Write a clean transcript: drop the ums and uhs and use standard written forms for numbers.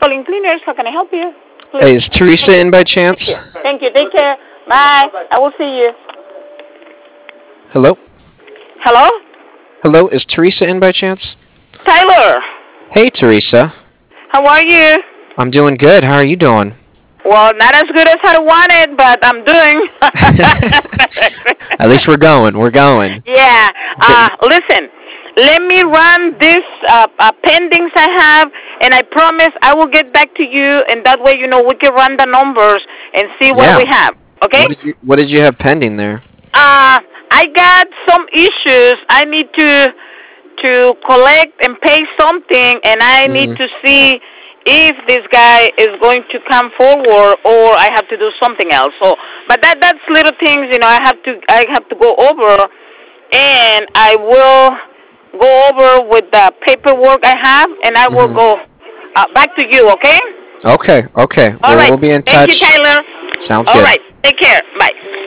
calling cleaners. How can I help you? Hey, Please. is Teresa in by chance? Thank you. Take care. Bye. I will see you. Hello? Hello? Hello, is Teresa in by chance? Tyler. Hey, Teresa. How are you? I'm doing good. How are you doing? Well, not as good as I wanted, but I'm doing. At least we're going. We're going. Yeah. Getting. Listen. Let me run this pendings I have, and I promise I will get back to you, and that way, we can run the numbers and see what we Yeah. have. Okay? What did you have pending there? I got some issues. I need to collect and pay something, and I need Hmm. to see if this guy is going to come forward or I have to do something else. So, but that's little things, I have to go over, and I will go over with the paperwork I have, and I will Hmm. go back to you. Okay? Okay. Okay. All Well, right. we'll be in Thank you, touch. Tyler. Sounds All good. right. Take care. Bye.